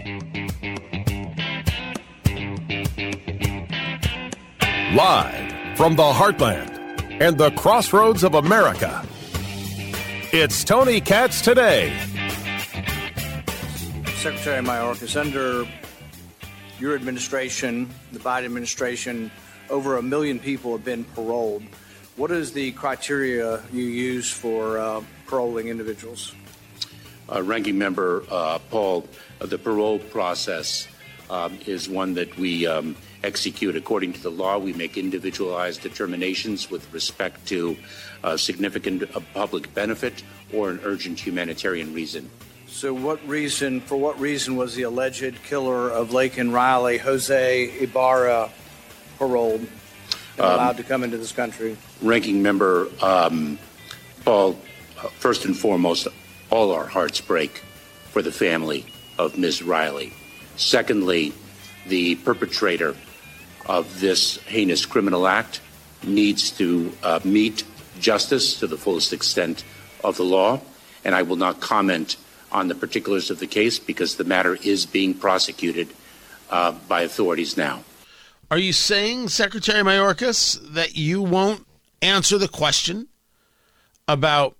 Live from the heartland and the crossroads of America, it's Tony Katz Today. Secretary Mayorkas, under your administration, the Biden administration, over 1 million people have been paroled. What is the criteria you use for paroling individuals? Ranking Member Paul, the parole process is one that we execute according to the law. We make individualized determinations with respect to significant public benefit or an urgent humanitarian reason. So for what reason was the alleged killer of Laken Riley, Jose Ibarra, paroled and allowed to come into this country? Ranking Member Paul, first and foremost, all our hearts break for the family of Ms. Riley. Secondly, the perpetrator of this heinous criminal act needs to meet justice to the fullest extent of the law, and I will not comment on the particulars of the case because the matter is being prosecuted by authorities now. Are you saying, Secretary Mayorkas, that you won't answer the question about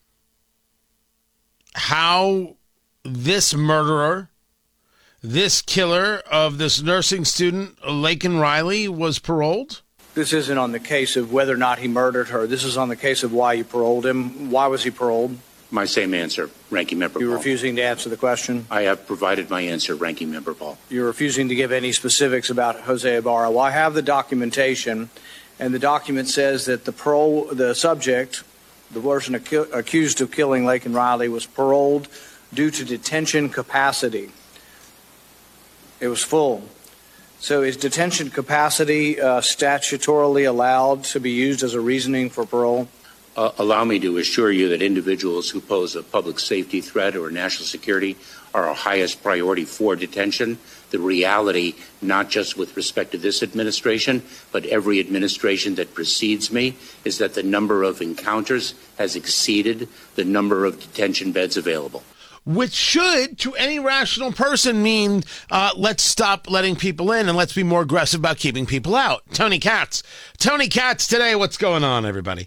how this murderer, this killer of this nursing student, Laken Riley, was paroled? This isn't on the case of whether or not he murdered her. This is on the case of why you paroled him. Why was he paroled? My same answer, Ranking Member Paul. You're refusing to answer the question? I have provided my answer, Ranking Member Paul. You're refusing to give any specifics about Jose Ibarra. Well, I have the documentation, and the document says that the subject, the person accused of killing Laken Riley, was paroled due to detention capacity. It was full. So is detention capacity statutorily allowed to be used as a reasoning for parole? Allow me to assure you that individuals who pose a public safety threat or national security are our highest priority for detention. The reality, not just with respect to this administration, but every administration that precedes me, is that the number of encounters has exceeded the number of detention beds available. Which should, to any rational person, mean let's stop letting people in and let's be more aggressive about keeping people out. Tony Katz. Tony Katz Today. What's going on, everybody?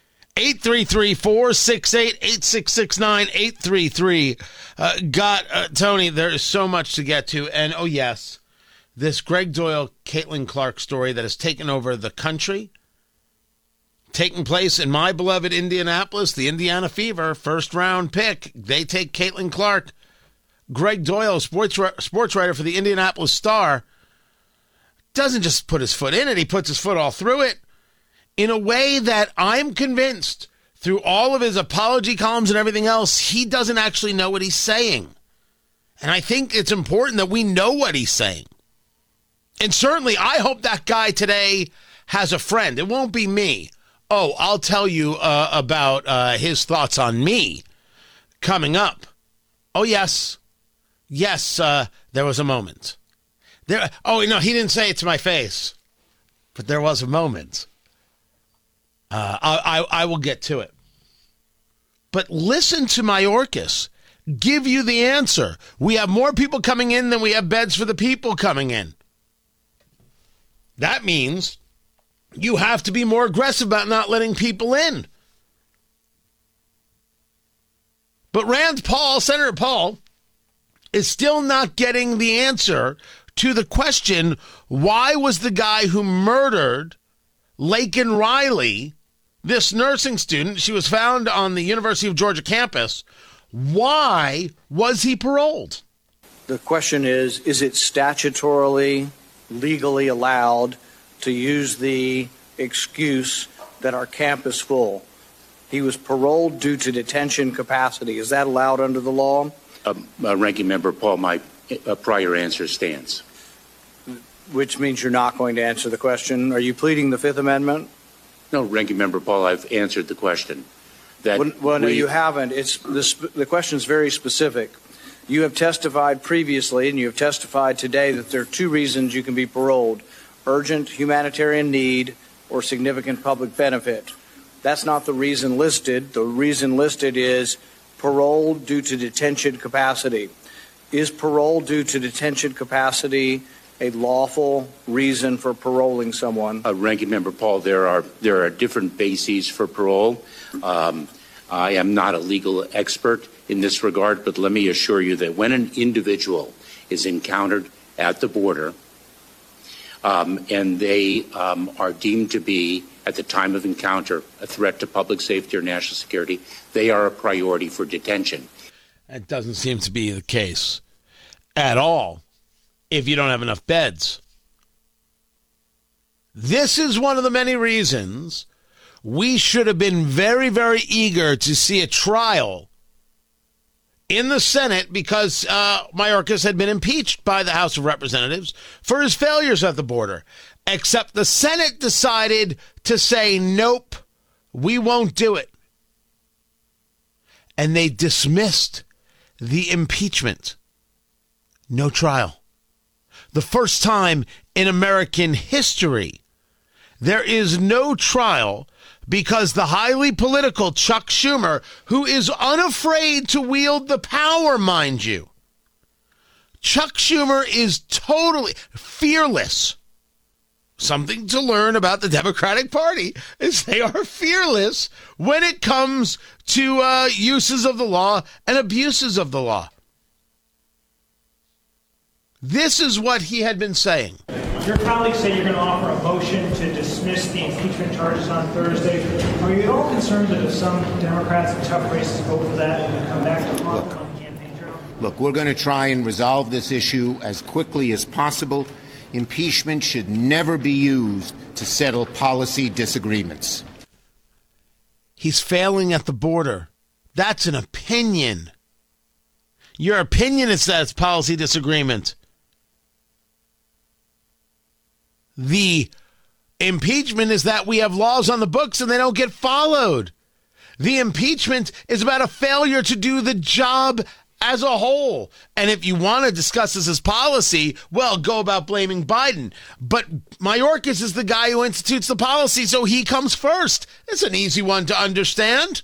833-468-8669, 833. Tony, there is so much to get to. And, oh, yes, this Greg Doyle, Caitlin Clark story that has taken over the country, taking place in my beloved Indianapolis, the Indiana Fever, first-round pick. They take Caitlin Clark. Greg Doyle, sports writer for the Indianapolis Star, doesn't just put his foot in it. He puts his foot all through it in a way that I'm convinced, through all of his apology columns and everything else, he doesn't actually know what he's saying. And I think it's important that we know what he's saying. And certainly, I hope that guy today has a friend. It won't be me. Oh, I'll tell you about his thoughts on me coming up. Oh, yes. Yes, there was a moment. He didn't say it to my face. But there was a moment. I will get to it. But listen to Mayorkas give you the answer. We have more people coming in than we have beds for the people coming in. That means you have to be more aggressive about not letting people in. But Rand Paul, Senator Paul, is still not getting the answer to the question, why was the guy who murdered Laken Riley, this nursing student, she was found on the University of Georgia campus, why was he paroled? The question is it statutorily, legally allowed to use the excuse that our camp is full? He was paroled due to detention capacity. Is that allowed under the law? Ranking Member Paul, my prior answer stands. Which means you're not going to answer the question. Are you pleading the Fifth Amendment? No, Ranking Member Paul, I've answered the question. No, you haven't. The question is very specific. You have testified previously, and you have testified today, that there are two reasons you can be paroled: urgent humanitarian need or significant public benefit. That's not the reason listed. The reason listed is parole due to detention capacity. Is parole due to detention capacity a lawful reason for paroling someone? Ranking Member Paul, there are different bases for parole. I am not a legal expert in this regard, but let me assure you that when an individual is encountered at the border and they are deemed to be, at the time of encounter, a threat to public safety or national security, they are a priority for detention. That doesn't seem to be the case at all if you don't have enough beds. This is one of the many reasons we should have been very, very eager to see a trial in the Senate because Mayorkas had been impeached by the House of Representatives for his failures at the border. Except the Senate decided to say, nope, we won't do it. And they dismissed the impeachment. No trial. The first time in American history, there is no trial because the highly political Chuck Schumer, who is unafraid to wield the power, mind you, Chuck Schumer is totally fearless. Something to learn about the Democratic Party is they are fearless when it comes to uses of the law and abuses of the law. This is what he had been saying. Your colleagues say you're going to offer a motion to dismiss the impeachment charges on Thursday. Are you at all concerned that if some Democrats in tough races vote for that, it will come back to haunt them on the campaign trail? Look, we're going to try and resolve this issue as quickly as possible. Impeachment should never be used to settle policy disagreements. He's failing at the border. That's an opinion. Your opinion is that it's policy disagreement. The impeachment is that we have laws on the books and they don't get followed. The impeachment is about a failure to do the job as a whole. And if you want to discuss this as policy, well, go about blaming Biden. But Mayorkas is the guy who institutes the policy, so he comes first. It's an easy one to understand.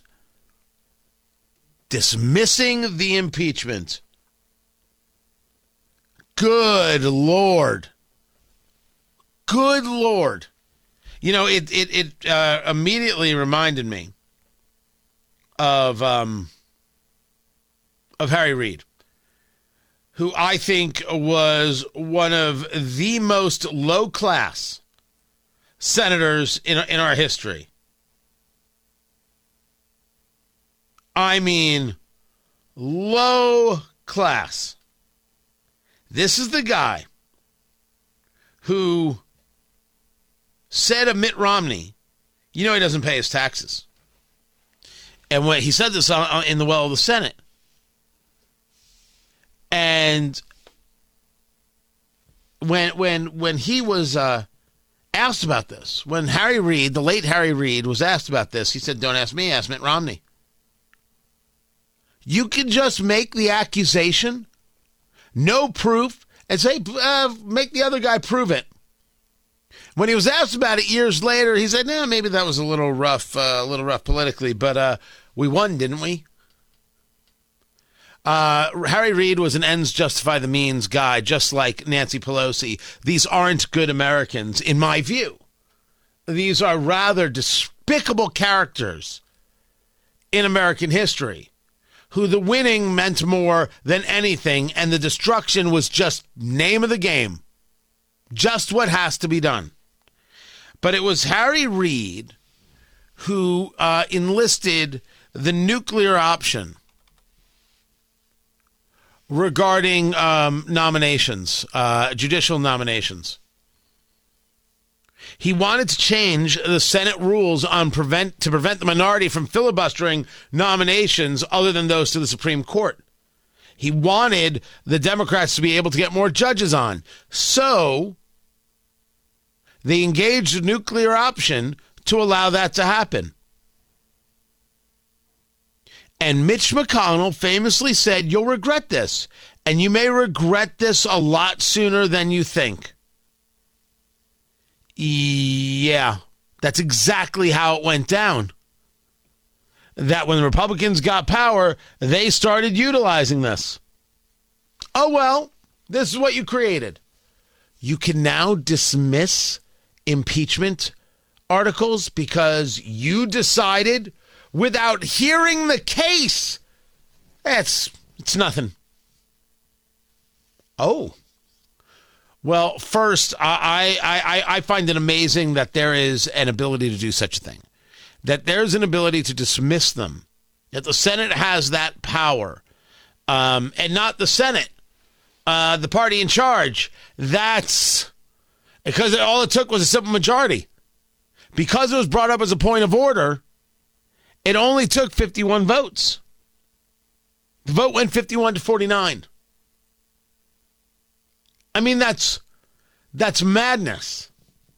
Dismissing the impeachment. Good Lord. Good Lord. You know, it immediately reminded me of Harry Reid, who I think was one of the most low-class senators in our history. I mean, low class. This is the guy who said of Mitt Romney, you know he doesn't pay his taxes. And when he said this in the well of the Senate. And when he was asked about this, when Harry Reid, the late Harry Reid, was asked about this, he said, don't ask me, ask Mitt Romney. You can just make the accusation, no proof, and say, make the other guy prove it. When he was asked about it years later, he said, no, maybe that was a little rough politically, but we won, didn't we? Harry Reid was an ends justify the means guy, just like Nancy Pelosi. These aren't good Americans, in my view. These are rather despicable characters in American history, who the winning meant more than anything, and the destruction was just name of the game. Just what has to be done. But it was Harry Reid who enlisted the nuclear option regarding nominations, judicial nominations. He wanted to change the Senate rules to prevent the minority from filibustering nominations other than those to the Supreme Court. He wanted the Democrats to be able to get more judges on. So they engaged a nuclear option to allow that to happen. And Mitch McConnell famously said, you'll regret this, and you may regret this a lot sooner than you think. Yeah, that's exactly how it went down. That when the Republicans got power, they started utilizing this. Oh, well, this is what you created. You can now dismiss impeachment articles because you decided without hearing the case. It's nothing. Oh. Well, first, I find it amazing that there is an ability to do such a thing, that there's an ability to dismiss them, that the Senate has that power, and not the Senate, the party in charge. That's because all it took was a simple majority. Because it was brought up as a point of order, it only took 51 votes. The vote went 51-49. I mean, that's madness.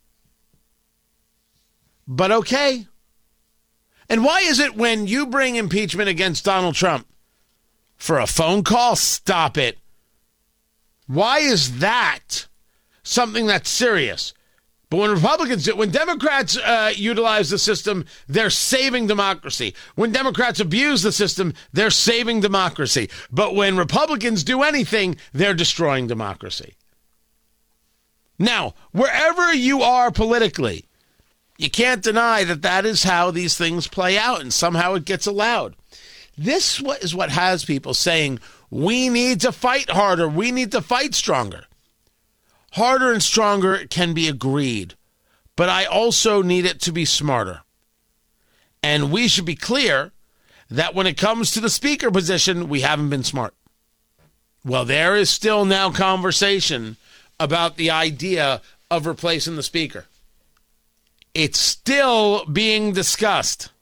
But okay. And why is it when you bring impeachment against Donald Trump for a phone call? Stop it. Why is that something that's serious? But when Republicans do, when Democrats utilize the system, they're saving democracy. When Democrats abuse the system, they're saving democracy. But when Republicans do anything, they're destroying democracy. Now, wherever you are politically, you can't deny that that is how these things play out, and somehow it gets allowed. This is what has people saying, we need to fight harder, we need to fight stronger. Harder and stronger can be agreed, but I also need it to be smarter. And we should be clear that when it comes to the speaker position, we haven't been smart. Well, there is still now conversation about the idea of replacing the speaker. It's still being discussed.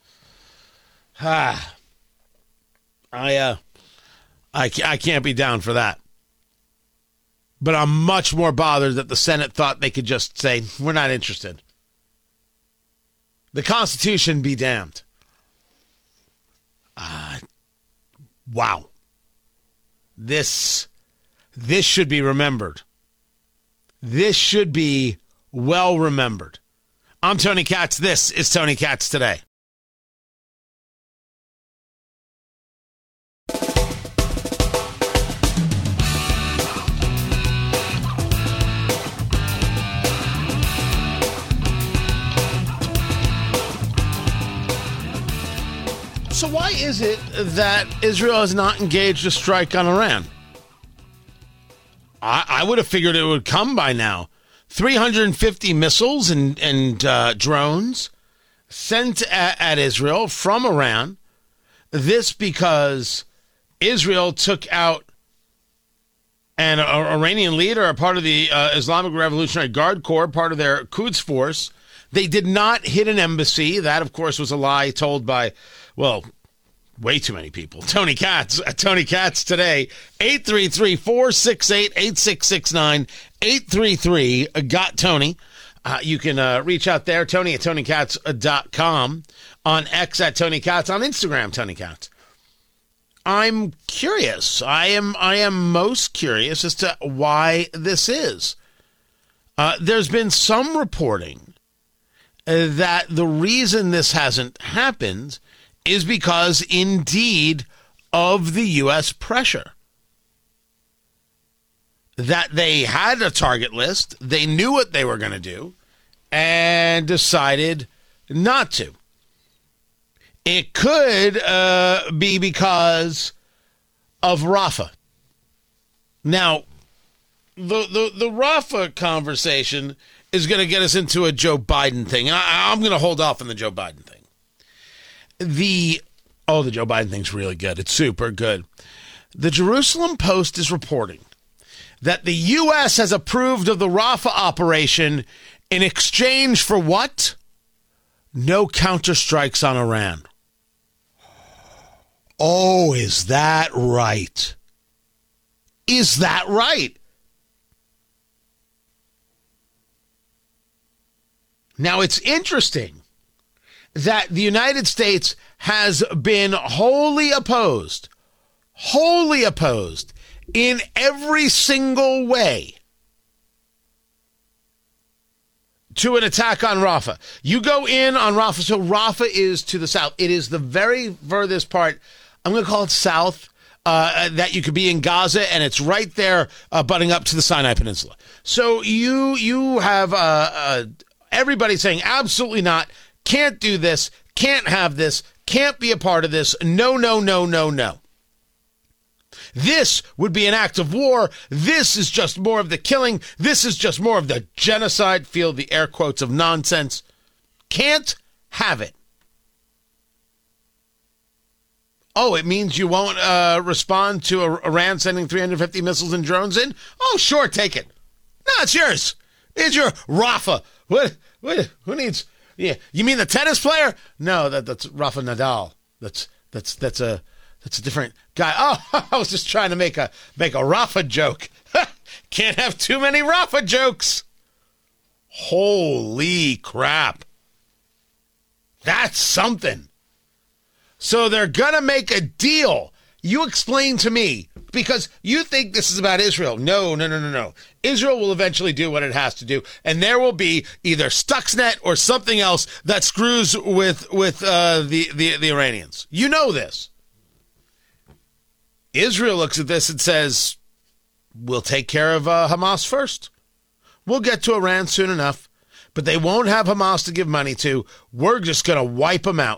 I can't be down for that. But I'm much more bothered that the Senate thought they could just say, we're not interested. The Constitution be damned. Wow. This should be remembered. This should be well remembered. I'm Tony Katz. This is Tony Katz Today. So why is it that Israel has not engaged a strike on Iran? I would have figured it would come by now. 350 missiles and drones sent at Israel from Iran. This because Israel took out an Iranian leader, a part of the Islamic Revolutionary Guard Corps, part of their Quds force. They did not hit an embassy. That, of course, was a lie told by, well, way too many people. Tony Katz at Tony Katz Today. 833-468-8669. 833-GOT-TONY. You can reach out there, Tony at TonyKatz.com. On X at Tony Katz. On Instagram, Tony Katz. I'm curious. I am most curious as to why this is. There's been some reporting that the reason this hasn't happened is because, indeed, of the U.S. pressure. That they had a target list, they knew what they were going to do, and decided not to. It could be because of Rafah. Now, the Rafah conversation is going to get us into a Joe Biden thing. And I'm going to hold off on the Joe Biden thing. The Joe Biden thing's really good. It's super good. The Jerusalem Post is reporting that the U.S. has approved of the Rafah operation in exchange for what? No counterstrikes on Iran. Oh, is that right? Is that right? Now, it's interesting that the United States has been wholly opposed in every single way to an attack on Rafah. You go in on Rafah, so Rafah is to the south. It is the very furthest part, I'm going to call it south, that you could be in Gaza, and it's right there butting up to the Sinai Peninsula. So you have everybody saying absolutely not, can't do this, can't have this, can't be a part of this, no, no, no, no, no. This would be an act of war. This is just more of the killing. This is just more of the genocide. Feel the air quotes of nonsense. Can't have it. Oh, it means you won't respond to Iran sending 350 missiles and drones in? Oh, sure, take it. No, it's yours. It's your Rafa. What? Who needs? Yeah, you mean the tennis player? No, that's Rafa Nadal. That's a different guy. Oh, I was just trying to make a Rafa joke. Can't have too many Rafa jokes. Holy crap. That's something. So they're going to make a deal. You explain to me, because you think this is about Israel. No. Israel will eventually do what it has to do, and there will be either Stuxnet or something else that screws with the Iranians. You know this. Israel looks at this and says, we'll take care of Hamas first. We'll get to Iran soon enough, but they won't have Hamas to give money to. We're just going to wipe them out.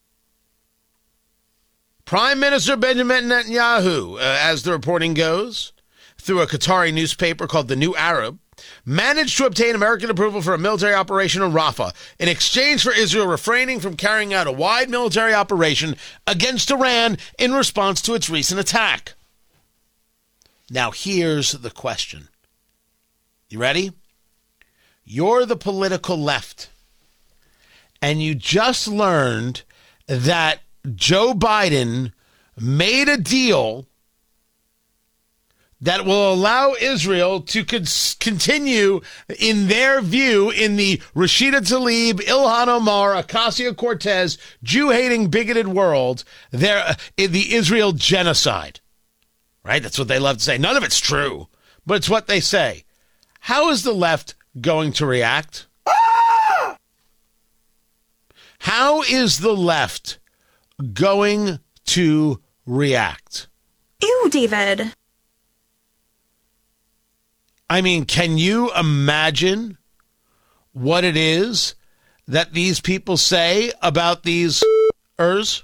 Prime Minister Benjamin Netanyahu, as the reporting goes, through a Qatari newspaper called The New Arab, managed to obtain American approval for a military operation in Rafah in exchange for Israel refraining from carrying out a wide military operation against Iran in response to its recent attack. Now, here's the question. You ready? You're the political left, and you just learned that Joe Biden made a deal that will allow Israel to continue, in their view, in the Rashida Tlaib, Ilhan Omar, Ocasio-Cortez, Jew-hating, bigoted world, the Israel genocide. Right? That's what they love to say. None of it's true, but it's what they say. How is the left going to react? How is the left going to react? Ew, David. I mean, can you imagine what it is that these people say about these ers?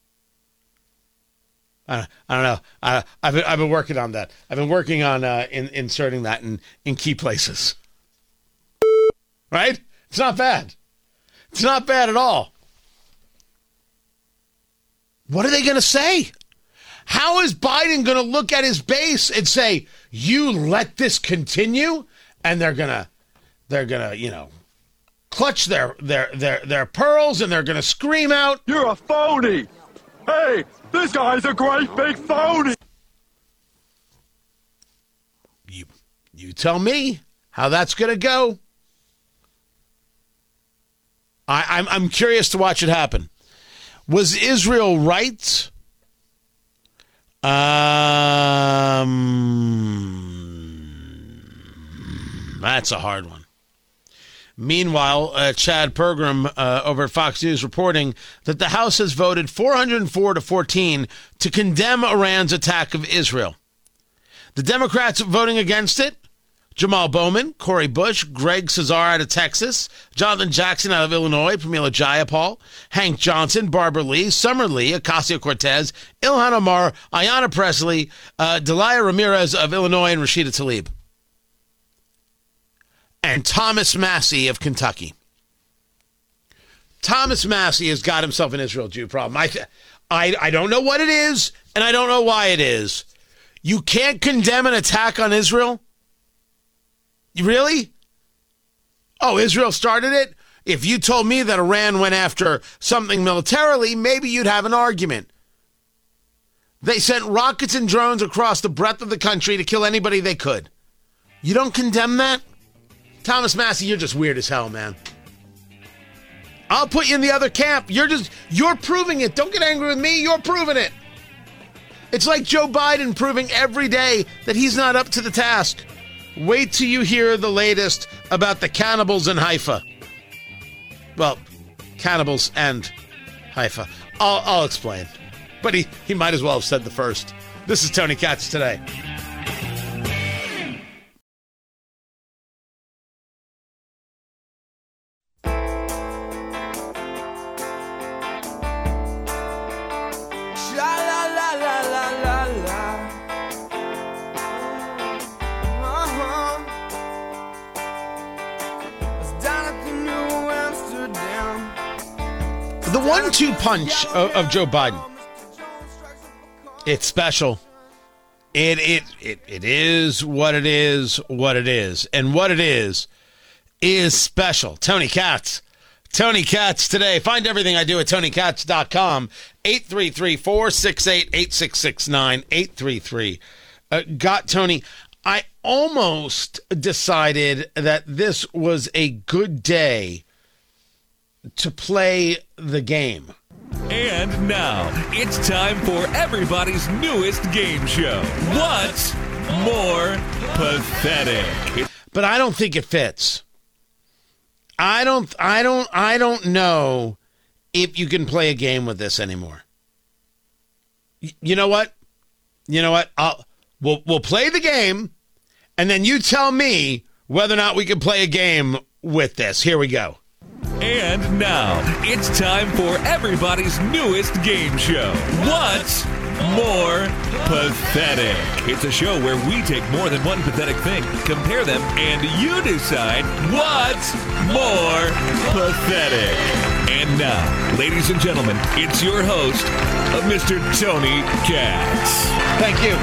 I don't know. I've been working on that. I've been working on inserting that in key places. Right? It's not bad. It's not bad at all. What are they going to say? How is Biden going to look at his base and say, you let this continue? And they're going to, clutch their pearls, and they're going to scream out, "You're a phony! Hey, this guy's a great big phony!" You tell me how that's going to go. I'm curious to watch it happen. Was Israel right? That's a hard one. Meanwhile, Chad Pergram over at Fox News reporting that the House has voted 404 to 14 to condemn Iran's attack of Israel. The Democrats voting against it: Jamal Bowman, Cori Bush, Greg Cesar out of Texas, Jonathan Jackson out of Illinois, Pramila Jayapal, Hank Johnson, Barbara Lee, Summer Lee, Ocasio-Cortez, Ilhan Omar, Ayanna Pressley, Delia Ramirez of Illinois, and Rashida Tlaib. And Thomas Massie of Kentucky. Thomas Massie has got himself an Israel Jew problem. I don't know what it is, and I don't know why it is. You can't condemn an attack on Israel? Really? Oh, Israel started it? If you told me that Iran went after something militarily, maybe you'd have an argument. They sent rockets and drones across the breadth of the country to kill anybody they could. You don't condemn that? Thomas Massie, you're just weird as hell, man. I'll put you in the other camp. You're proving it. Don't get angry with me. You're proving it. It's like Joe Biden proving every day that he's not up to the task. Wait till you hear the latest about the cannibals in Haifa. Well, cannibals and Haifa. I'll explain. But he might as well have said the first. This is Tony Katz Today. The 1-2 punch of Joe Biden. It's special. It is what it is, and what it is special. Tony Katz. Tony Katz Today. Find everything I do at TonyKatz.com. 833-468-8669. 833. Got Tony. I almost decided that this was a good day to play the game. And now, it's time for everybody's newest game show. What's More Pathetic? But I don't think it fits. I don't know if you can play a game with this anymore. You know what? We'll play the game, and then you tell me whether or not we can play a game with this. Here we go. And now, it's time for everybody's newest game show. What's More Pathetic? It's a show where we take more than one pathetic thing, compare them, and you decide what's more pathetic. And now, ladies and gentlemen, it's your host, Mr. Tony Katz. Thank you.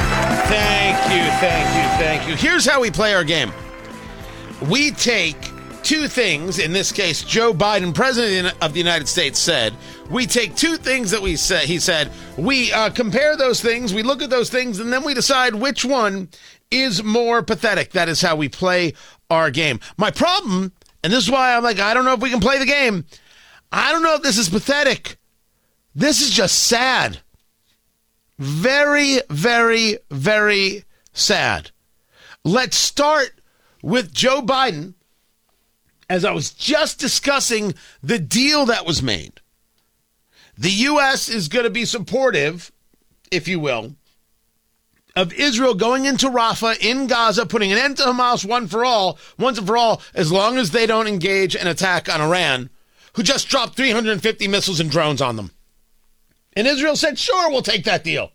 Here's how we play our game. We take two things, in this case, Joe Biden, President of the United States, said. We take two things that he said. We compare those things, we look at those things, and then we decide which one is more pathetic. That is how we play our game. My problem, and this is why I'm like, I don't know if we can play the game. I don't know if this is pathetic. This is just sad. Very, very, very sad. Let's start with Joe Biden. As I was just discussing the deal that was made, the U.S. is going to be supportive, if you will, of Israel going into Rafah in Gaza, putting an end to Hamas once and for all, as long as they don't engage an attack on Iran, who just dropped 350 missiles and drones on them. And Israel said, sure, we'll take that deal.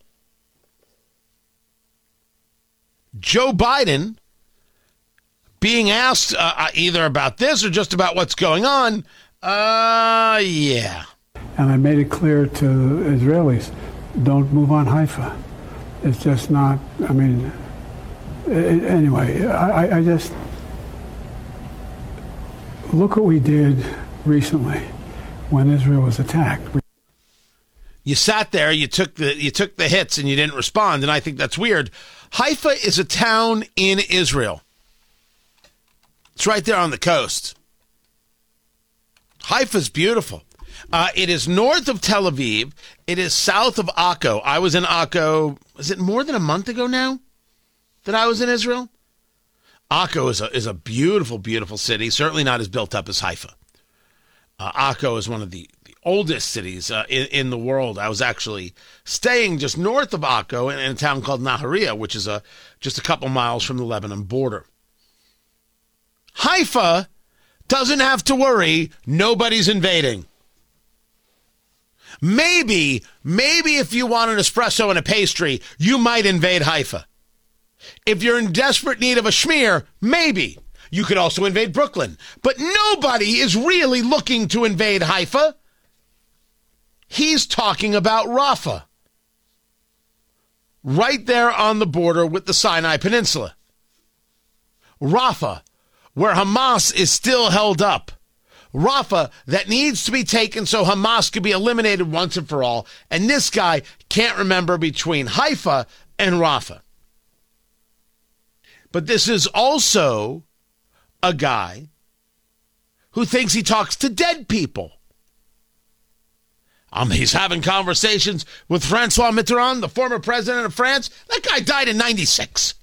Joe Biden, being asked either about this or just about what's going on, yeah. And I made it clear to Israelis, don't move on Haifa. It's just not, anyway, I just, look what we did recently when Israel was attacked. You sat there, you took the hits, and you didn't respond, and I think that's weird. Haifa is a town in Israel. It's right there on the coast. Haifa's beautiful. It is north of Tel Aviv. It is south of Akko. I was in Akko, is it more than a month ago now that I was in Israel? Akko is a beautiful, beautiful city, certainly not as built up as Haifa. Akko is one of the oldest cities in the world. I was actually staying just north of Akko in a town called Nahariya, which is just a couple miles from the Lebanon border. Haifa doesn't have to worry. Nobody's invading. Maybe if you want an espresso and a pastry, you might invade Haifa. If you're in desperate need of a schmear, maybe. You could also invade Brooklyn. But nobody is really looking to invade Haifa. He's talking about Rafah. Right there on the border with the Sinai Peninsula. Rafah, where Hamas is still held up. Rafah that needs to be taken so Hamas can be eliminated once and for all. And this guy can't remember between Haifa and Rafah. But this is also a guy who thinks he talks to dead people. He's having conversations with Francois Mitterrand, the former president of France. That guy died in 96.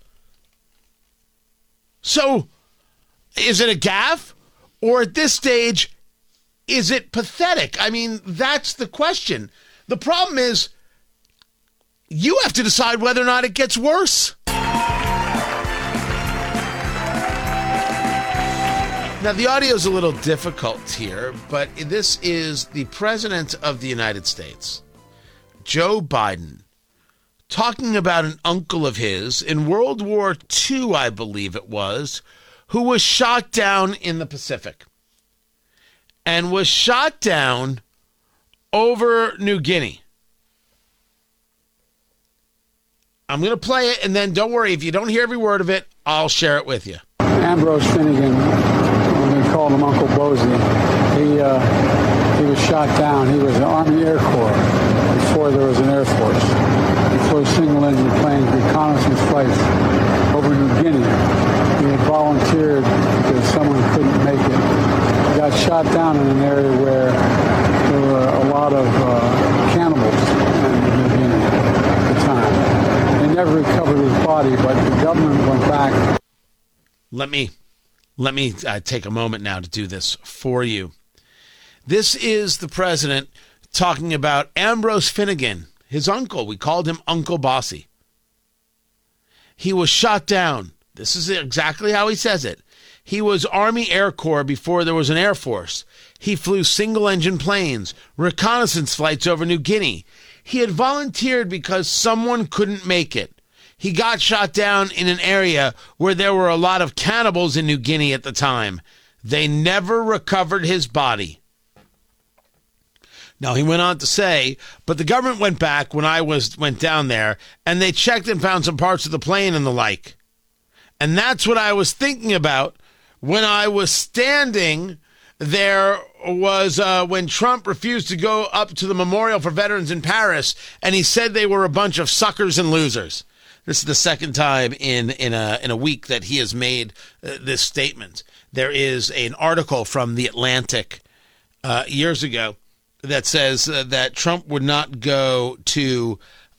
So, is it a gaffe? Or at this stage, is it pathetic? I mean, that's the question. The problem is, you have to decide whether or not it gets worse. Now, the audio is a little difficult here, but this is the President of the United States, Joe Biden, talking about an uncle of his in World War II, I believe it was, who was shot down in the Pacific and was shot down over New Guinea. I'm going to play it, and then don't worry, if you don't hear every word of it, I'll share it with you. Ambrose Finnegan, when we called him Uncle Bosie, he was shot down. He was an Army Air Corps before there was an Air Force. He flew single-engine planes, reconnaissance flights over New Guinea. He had volunteered because someone couldn't make it. He got shot down in an area where there were a lot of cannibals in New Guinea at the time. They never recovered his body, but the government went back. Let me take a moment now to do this for you. This is the president talking about Ambrose Finnegan, his uncle. We called him Uncle Bossy. He was shot down. This is exactly how he says it. He was Army Air Corps before there was an Air Force. He flew single-engine planes, reconnaissance flights over New Guinea. He had volunteered because someone couldn't make it. He got shot down in an area where there were a lot of cannibals in New Guinea at the time. They never recovered his body. Now, he went on to say, but the government went back when I went down there, and they checked and found some parts of the plane and the like. And that's what I was thinking about when I was standing there was when Trump refused to go up to the Memorial for Veterans in Paris, and he said they were a bunch of suckers and losers. This is the second time in a week that he has made this statement. There is an article from The Atlantic years ago that says that Trump would not go to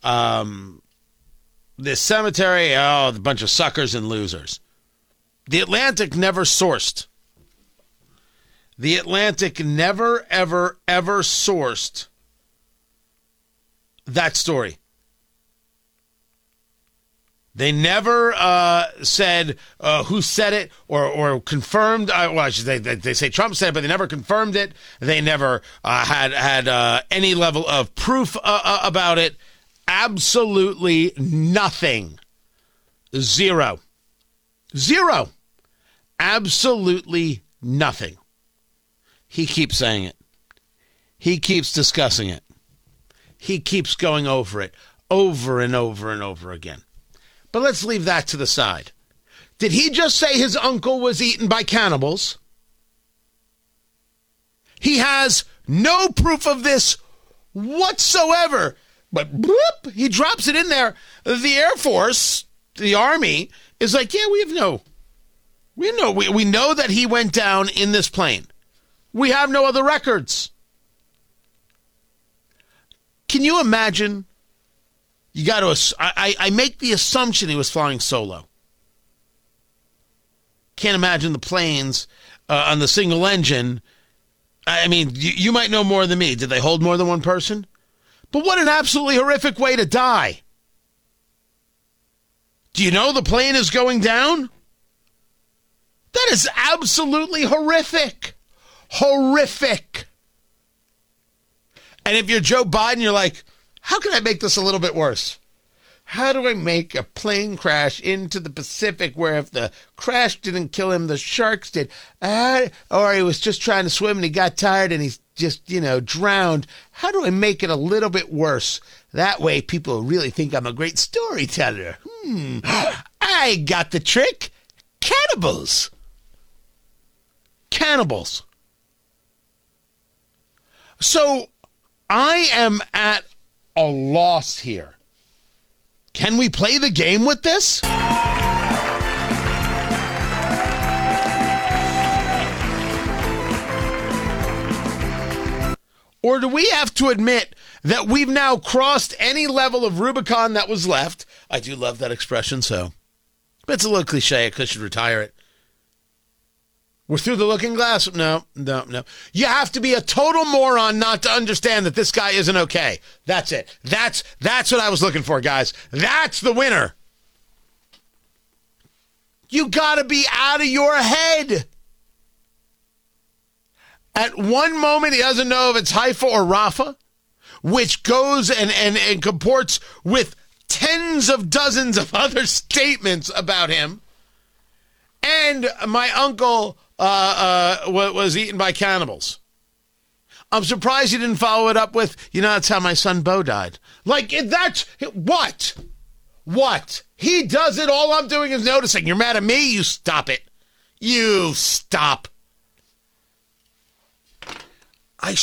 this cemetery. Oh, a bunch of suckers and losers. The Atlantic never sourced. The Atlantic never, ever, ever sourced that story. They never said who said it or confirmed. Well, I should say they say Trump said it, but they never confirmed it. They never had any level of proof about it. Absolutely nothing. Zero. Absolutely nothing. He keeps saying it. He keeps discussing it. He keeps going over it over and over and over again. But let's leave that to the side. Did he just say his uncle was eaten by cannibals? He has no proof of this whatsoever. But bloop, he drops it in there. The Air Force, the Army, is like, yeah, we know that he went down in this plane. We have no other records. Can you imagine? You got to. I make the assumption he was flying solo. Can't imagine the planes on the single engine. I mean, you might know more than me. Did they hold more than one person? But what an absolutely horrific way to die. Do you know the plane is going down? That is absolutely horrific. Horrific. And if you're Joe Biden, you're like, how can I make this a little bit worse? How do I make a plane crash into the Pacific where if the crash didn't kill him, the sharks did? Or he was just trying to swim and he got tired and he's just, drowned. How do I make it a little bit worse? That way people really think I'm a great storyteller. I got the trick. Cannibals. So I am at a loss here. Can we play the game with this? Or do we have to admit that we've now crossed any level of Rubicon that was left? I do love that expression, so. But it's a little cliche. I should retire it. We're through the looking glass? No. You have to be a total moron not to understand that this guy isn't okay. That's it. That's what I was looking for, guys. That's the winner. You got to be out of your head. At one moment, he doesn't know if it's Haifa or Rafa, which goes and comports with tens of dozens of other statements about him. And my uncle was eaten by cannibals. I'm surprised he didn't follow it up with, that's how my son Bo died. Like, that's, what? What? He does it, all I'm doing is noticing. You're mad at me? You stop it. You stop. I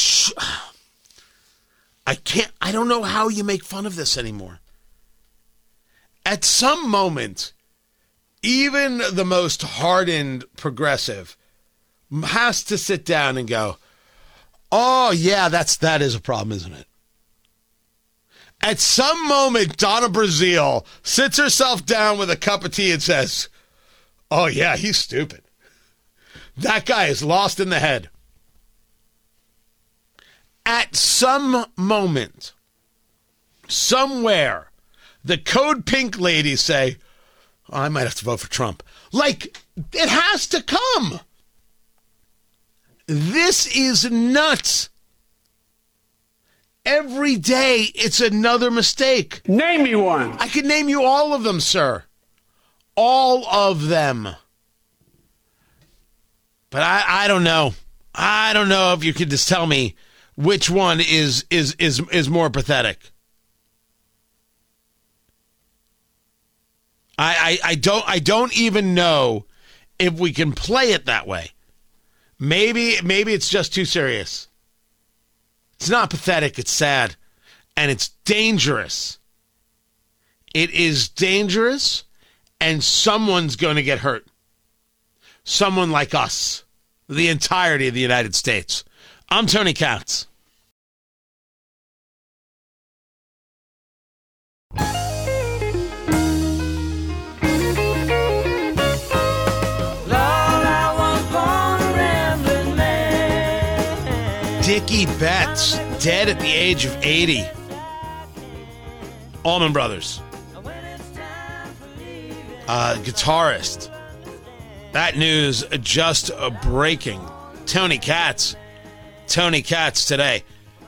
don't know how you make fun of this anymore. At some moment, even the most hardened progressive has to sit down and go, oh, yeah, that is a problem, isn't it? At some moment, Donna Brazile sits herself down with a cup of tea and says, oh, yeah, he's stupid. That guy is lost in the head. At some moment, somewhere, the Code Pink ladies say, oh, I might have to vote for Trump. Like, it has to come. This is nuts. Every day, it's another mistake. Name me one. I could name you all of them, sir. All of them. But I don't know. I don't know if you could just tell me which one is more pathetic. I don't even know if we can play it that way. Maybe it's just too serious. It's not pathetic, it's sad. And it's dangerous. It is dangerous, and someone's going to get hurt. Someone like us. The entirety of the United States. I'm Tony Katz. Dickie Betts, dead at the age of 80. Allman Brothers. Guitarist. That news just breaking. Tony Katz today.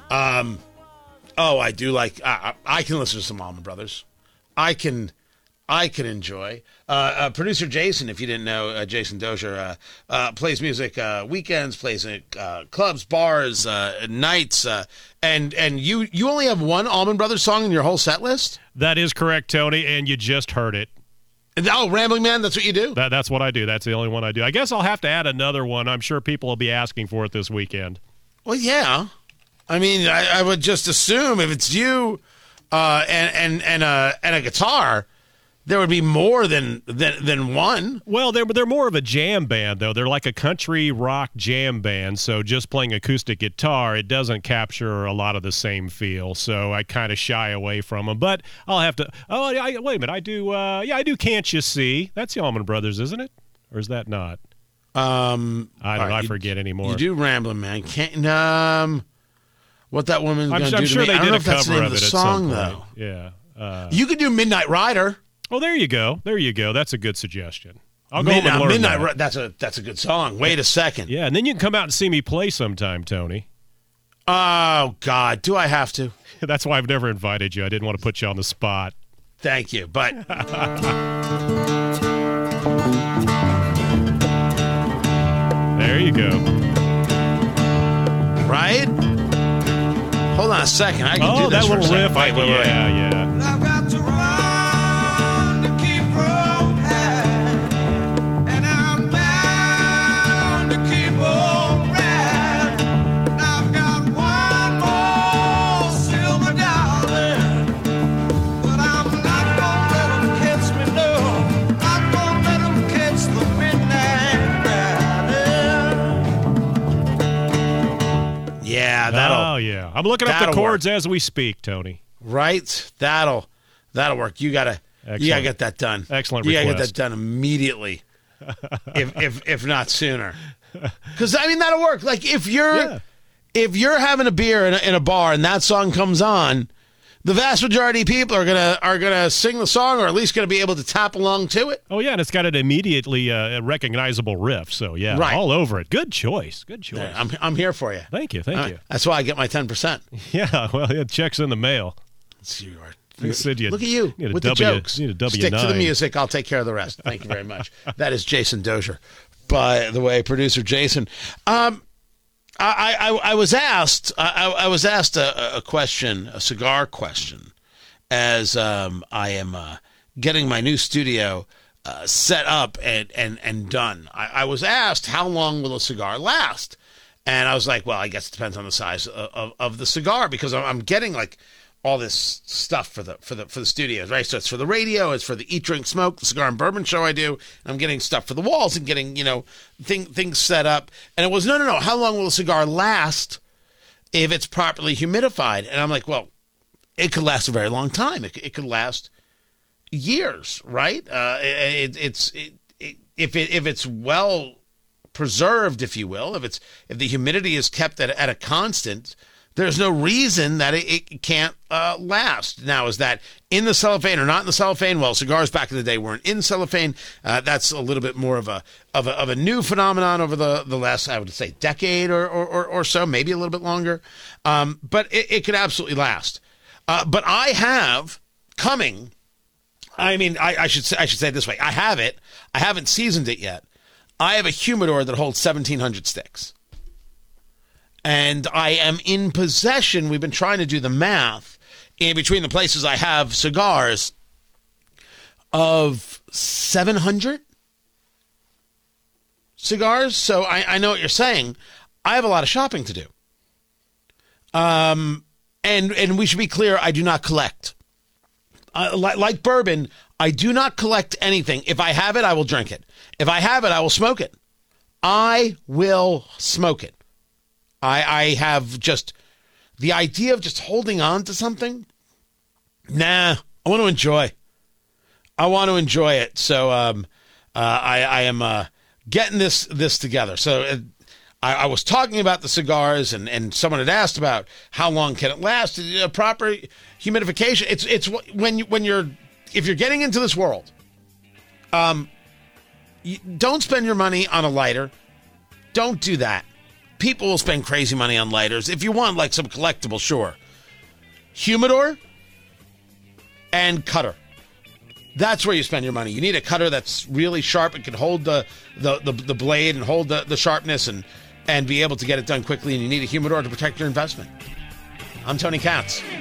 I do like, I can listen to some Allman Brothers. I can enjoy. Producer Jason, if you didn't know, Jason Dozier, plays music weekends, plays at clubs, bars, nights, and you only have one Allman Brothers song in your whole set list? That is correct, Tony, and you just heard it. Oh, Rambling Man, that's what you do? That's what I do. That's the only one I do. I guess I'll have to add another one. I'm sure people will be asking for it this weekend. Well, yeah. I mean, I would just assume if it's you and a guitar, there would be more than one. Well, they're more of a jam band, though. They're like a country rock jam band, so just playing acoustic guitar, it doesn't capture a lot of the same feel, so I kind of shy away from them. But I'll have to... wait a minute. I do Can't You See? That's the Allman Brothers, isn't it? Or is that not? I don't know. I forget anymore. You do Ramblin' Man. Can't... what that woman's going to do I'm sure to me. they did a that's the cover name of it the at song, some point. though. Yeah. You could do Midnight Rider. Oh, there you go. That's a good suggestion. I'll go home and learn Midnight. that. That's a good song. Wait a second. Yeah, and then you can come out and see me play sometime, Tony. Oh, God. Do I have to? That's why I've never invited you. I didn't want to put you on the spot. Thank you, but... There you go. Right? Hold on a second. I can do this that for a little riff. second. Wait. Yeah. I've got to run to keep from high, and I'm bound to keep on riding. I've got one more silver dollar, but I'm not gonna let them catch me, no. Not gonna let them catch the midnight rider. Yeah, that'll... Oh, yeah. I'm looking up the chords as we speak, Tony. Right? That'll work. You gotta get that done. Excellent You gotta request. get that done immediately, if not sooner. Because I mean that'll work. Like if you're having a beer in a bar and that song comes on, the vast majority of people are gonna sing the song, or at least gonna be able to tap along to it. Oh yeah, and it's got an immediately recognizable riff. So yeah, right. All over it. Good choice. Good choice. Yeah, I'm here for you. Thank you. Thank you. That's why I get my 10%. Yeah. Well, it checks in the mail. Look at you with the jokes. You need a Stick to the music. I'll take care of the rest. Thank you very much. That is Jason Dozier, by the way, producer Jason. I was asked a question, a cigar question, as I am getting my new studio set up and done. I was asked, how long will a cigar last? And I was like, well, I guess it depends on the size of the cigar, because I'm getting like all this stuff for the studios, right? So it's for the radio, it's for the Eat, Drink, Smoke, the cigar and bourbon show I do. And I'm getting stuff for the walls and getting, things set up. And it was, no. How long will a cigar last if it's properly humidified? And I'm like, well, it could last a very long time. It could last years, right? If it's well preserved, if you will, if the humidity is kept at a constant, there's no reason that it can't last. Now, is that in the cellophane or not in the cellophane? Well, cigars back in the day weren't in cellophane. That's a little bit more of a new phenomenon over the last, I would say, decade or so, maybe a little bit longer. But it could absolutely last. But I have coming. I mean, I should say it this way. I have it. I haven't seasoned it yet. I have a humidor that holds 1,700 sticks. And I am in possession, we've been trying to do the math, in between the places I have cigars, of 700 cigars. So I know what you're saying. I have a lot of shopping to do. And we should be clear, I do not collect. Like bourbon, I do not collect anything. If I have it, I will drink it. If I have it, I will smoke it. I will smoke it. I have just the idea of just holding on to something. Nah, I want to enjoy. I want to enjoy it. So I am getting this together. So I was talking about the cigars, and someone had asked about how long can it last. Proper humidification. It's if you're getting into this world, don't spend your money on a lighter. Don't do that. People will spend crazy money on lighters. If you want like some collectible, sure. Humidor and cutter. That's where you spend your money. You need a cutter that's really sharp and can hold the blade and hold the sharpness and be able to get it done quickly. And you need a humidor to protect your investment. I'm Tony Katz.